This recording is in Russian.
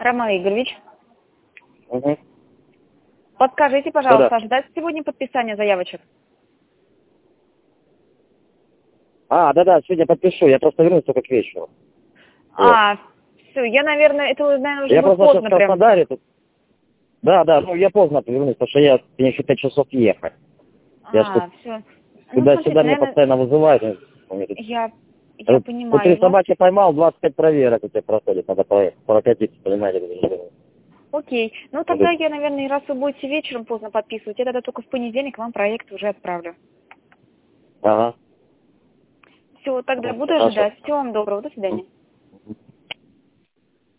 Роман Игоревич, Угу. подскажите, пожалуйста, Да-да. ожидать сегодня подписания заявочек? Да, сегодня подпишу, я просто вернусь только к вечеру. Вот. Все, я, наверное, это, наверное, уже Я будет просто сейчас в поздно прям. Краснодаре тут. Да, ну я поздно вернусь, потому что мне еще 5 часов ехать. Я ж тут Все. Ну, смотрите, сюда меня наверное, постоянно вызывают. я Тут по 3 понимаю вас. собаки поймал, 25 проверок у тебя проходит, надо прокатиться, понимаете. Окей. Ну, тогда я, наверное, раз вы будете вечером поздно подписывать, я тогда только в понедельник вам проект уже отправлю. Ага. Все, тогда буду Хорошо. ожидать. Всего вам доброго. До свидания.